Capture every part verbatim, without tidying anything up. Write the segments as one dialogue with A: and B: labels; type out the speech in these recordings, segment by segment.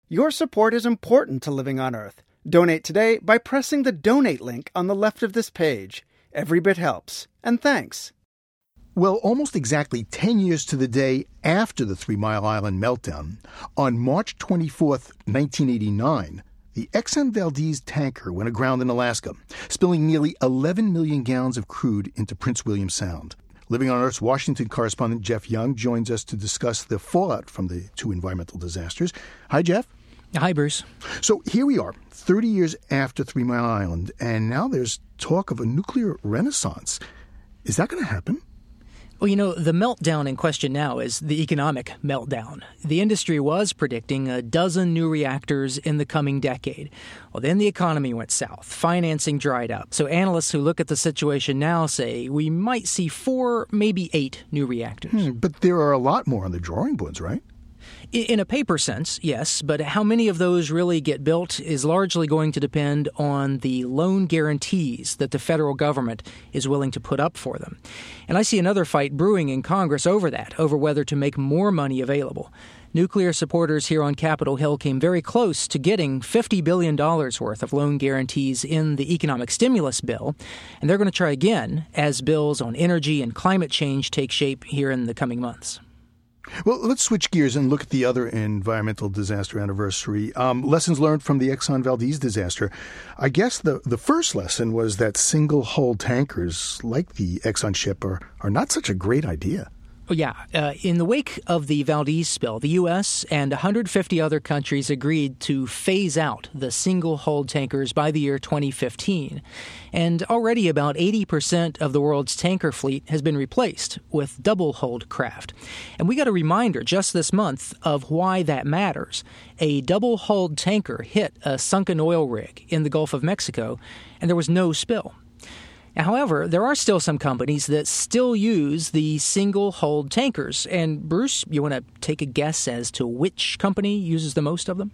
A: Your support is important to Living on Earth. Donate today by pressing the donate link on the left of this page. Every bit helps. And thanks.
B: Well, almost exactly ten years to the day after the Three Mile Island meltdown, on March twenty-fourth, nineteen eighty-nine, the Exxon Valdez tanker went aground in Alaska, spilling nearly eleven million gallons of crude into Prince William Sound. Living on Earth's Washington correspondent Jeff Young joins us to discuss the fallout from the two environmental disasters. Hi, Jeff.
C: Hi, Bruce.
B: So here we are, thirty years after Three Mile Island, and now there's talk of a nuclear renaissance. Is that going to happen?
C: Well, you know, the meltdown in question now is the economic meltdown. The industry was predicting a dozen new reactors in the coming decade. Well, then the economy went south. Financing dried up. So analysts who look at the situation now say we might see four, maybe eight new reactors.
B: Hmm, but there are a lot more on the drawing boards, right?
C: In a paper sense, yes, but how many of those really get built is largely going to depend on the loan guarantees that the federal government is willing to put up for them. And I see another fight brewing in Congress over that, over whether to make more money available. Nuclear supporters here on Capitol Hill came very close to getting fifty billion dollars worth of loan guarantees in the economic stimulus bill, and they're going to try again as bills on energy and climate change take shape here in the coming months.
B: Well, let's switch gears and look at the other environmental disaster anniversary. Um, lessons learned from the Exxon Valdez disaster. I guess the, the first lesson was that single-hull tankers like the Exxon ship are, are not such a great idea.
C: Oh, yeah. Uh, in the wake of the Valdez spill, the U S and one hundred fifty other countries agreed to phase out the single-hull tankers by the year twenty fifteen. And already about eighty percent of the world's tanker fleet has been replaced with double-hulled craft. And we got a reminder just this month of why that matters. A double-hulled tanker hit a sunken oil rig in the Gulf of Mexico, and there was no spill. However, there are still some companies that still use the single-hulled tankers. And, Bruce, you want to take a guess as to which company uses the most of them?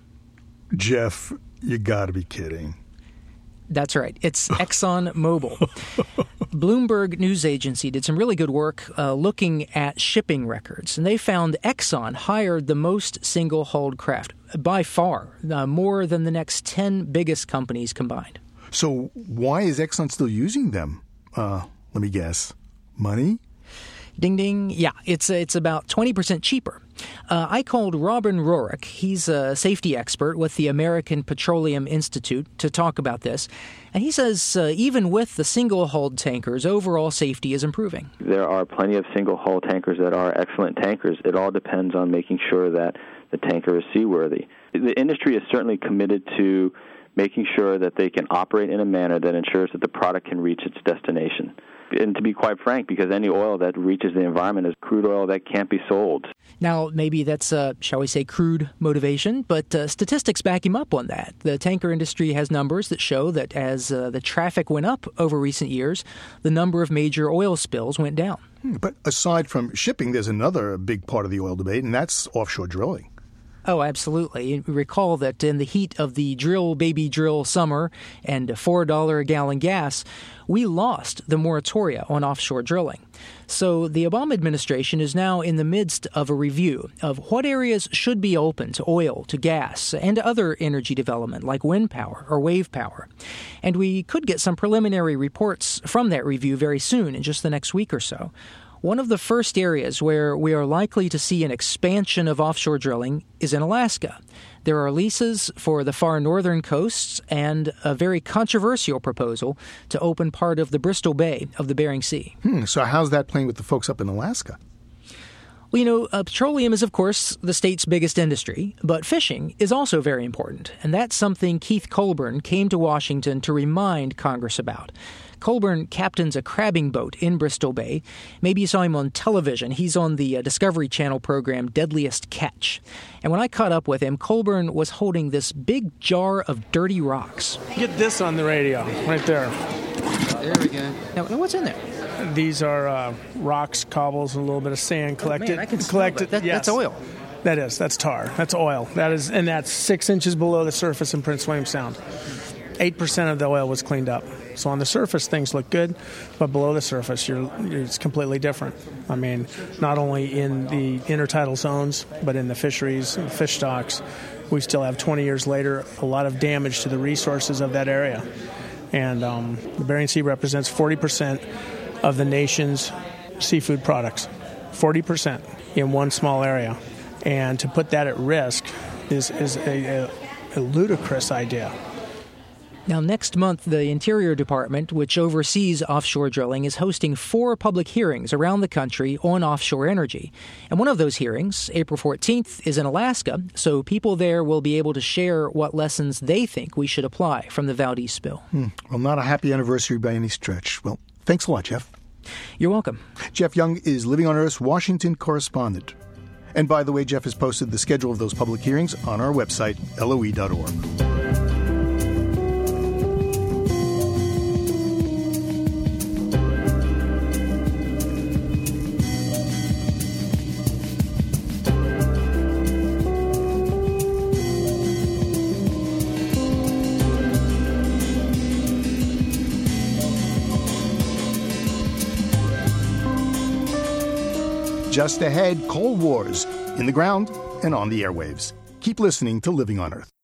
B: Jeff, you got to be kidding.
C: That's right. It's ExxonMobil. Bloomberg News Agency did some really good work uh, looking at shipping records, and they found Exxon hired the most single-hulled craft, by far, uh, more than the next ten biggest companies combined.
B: So why is Exxon still using them? Uh, let me guess. Money?
C: Ding, ding. Yeah, it's it's about twenty percent cheaper. Uh, I called Robin Roerich. He's a safety expert with the American Petroleum Institute to talk about this. And he says uh, even with the single-hulled tankers, overall safety is improving.
D: There are plenty of single-hull tankers that are excellent tankers. It all depends on making sure that the tanker is seaworthy. The industry is certainly committed to making sure that they can operate in a manner that ensures that the product can reach its destination. And to be quite frank, because any oil that reaches the environment is crude oil that can't be sold.
C: Now, maybe that's, uh, shall we say, crude motivation, but uh, statistics back him up on that. The tanker industry has numbers that show that as uh, the traffic went up over recent years, the number of major oil spills went down.
B: Hmm, but aside from shipping, there's another big part of the oil debate, and that's offshore drilling.
C: Oh, absolutely. You recall that in the heat of the drill, baby drill summer and four dollars a gallon gas, we lost the moratoria on offshore drilling. So the Obama administration is now in the midst of a review of what areas should be open to oil, to gas, and to other energy development like wind power or wave power. And we could get some preliminary reports from that review very soon, in just the next week or so. One of the first areas where we are likely to see an expansion of offshore drilling is in Alaska. There are leases for the far northern coasts and a very controversial proposal to open part of the Bristol Bay of the Bering Sea.
B: Hmm, so how's that playing with the folks up in Alaska?
C: Well, you know, uh, petroleum is, of course, the state's biggest industry, but fishing is also very important. And that's something Keith Colburn came to Washington to remind Congress about. Colburn captains a crabbing boat in Bristol Bay. Maybe you saw him on television. He's on the uh, Discovery Channel program Deadliest Catch. And when I caught up with him, Colburn was holding this big jar of dirty rocks.
E: Get this on the radio, right there.
C: There we go. Now, what's in there?
E: These are uh, rocks, cobbles, and a little bit of sand collected.
C: Oh, man, I can
E: collected.
C: That,
E: yes.
C: That's oil.
E: That is. That's tar. That's oil. That is, and that's six inches below the surface in Prince William Sound. Eight percent of the oil was cleaned up. So on the surface, things look good, but below the surface, you're, it's completely different. I mean, not only in the intertidal zones, but in the fisheries, fish stocks, we still have twenty years later a lot of damage to the resources of that area. And um, the Bering Sea represents forty percent of the nation's seafood products, forty percent in one small area. And to put that at risk is, is a, a, a ludicrous idea.
C: Now, next month, the Interior Department, which oversees offshore drilling, is hosting four public hearings around the country on offshore energy. And one of those hearings, April fourteenth, is in Alaska, so people there will be able to share what lessons they think we should apply from the Valdez spill.
B: Hmm. Well, not a happy anniversary by any stretch. Well, thanks a lot, Jeff.
C: You're welcome.
B: Jeff Young is Living on Earth's Washington correspondent. And by the way, Jeff has posted the schedule of those public hearings on our website, L O E dot org. Just ahead, Cold Wars, in the ground and on the airwaves. Keep listening to Living on Earth.